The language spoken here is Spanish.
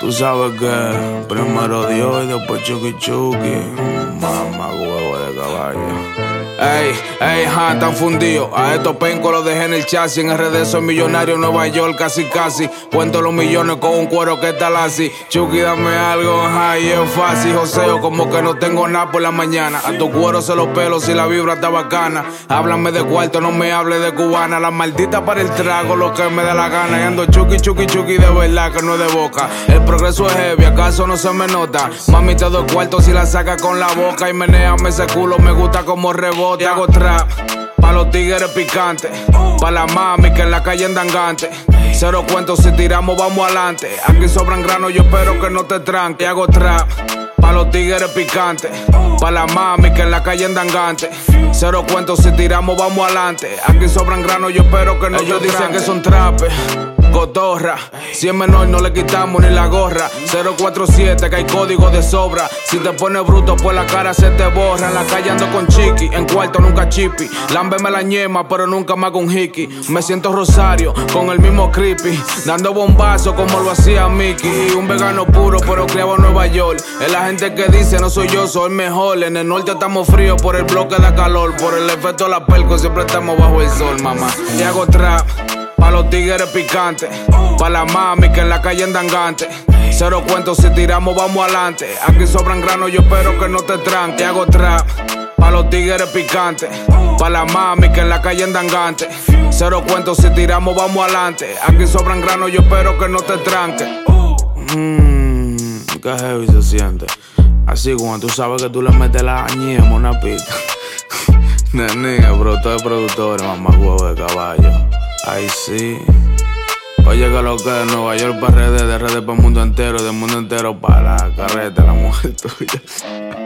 Tú sabes que primero Dios y después Chucky Chucky. Mamá huevo de caballo. Ey, tan fundido. A estos pencos los dejé en el chasis. En RD soy millonario en Nueva York, casi. Cuento los millones con un cuero que tal así. Chucky, dame algo, y es fácil. Joseo, como que no tengo nada por la mañana. A tu cuero se los pelos y la vibra está bacana. Háblame de cuarto, no me hable de cubana. La maldita para el trago, lo que me da la gana. Y ando Chucky de verdad, que no es de boca. El progreso es heavy, acaso no se me nota. Mami, te doy cuarto si la saca con la boca. Y menéame ese culo, me gusta como rebota. Y hago trap pa' los tigres picantes, pa' la mami que en la calle andan gante. Cero cuentos, si tiramos vamos adelante. Aquí sobran granos, yo espero que no te tranque. Y hago trap pa' los tigres picantes, pa' la mami que en la calle andan gante. Cero cuentos, si tiramos vamos adelante. Aquí sobran granos, yo espero que no te tranque. Ellos dicen que son trapes, cotorra. Si es menor no le quitamos ni la gorra. 047 que hay código de sobra. Si te pones bruto pues la cara se te borra. En la calle ando con chiqui, en cuarto nunca chippy. Lámbeme la ñema pero nunca me hago un hickey. Me siento Rosario con el mismo creepy, dando bombazo como lo hacía Mickey. Un vegano puro pero criado en Nueva York. Es la gente que dice no soy yo, soy mejor. En el norte estamos fríos por el bloque de calor. Por el efecto de la pelco siempre estamos bajo el sol, mamá. Y hago trap pa' los tigres picantes, pa' la mami que en la calle andan gante. Cero cuentos, si tiramos vamos adelante. Aquí sobran granos, yo espero que no te tranque. Hago trap pa' los tigres picantes, pa' la mami que en la calle andan gante. Cero cuentos, si tiramos vamos adelante. Aquí sobran granos, yo espero que no te tranque. Qué heavy se siente. Así cuando tú sabes que tú le metes la añema una pista. Nene, bro, todo es productor, mamá huevo de caballo. Ay, sí. Oye, que lo que de Nueva York para RD, de RD para el mundo entero, del mundo entero para la carreta, la mujer tuya.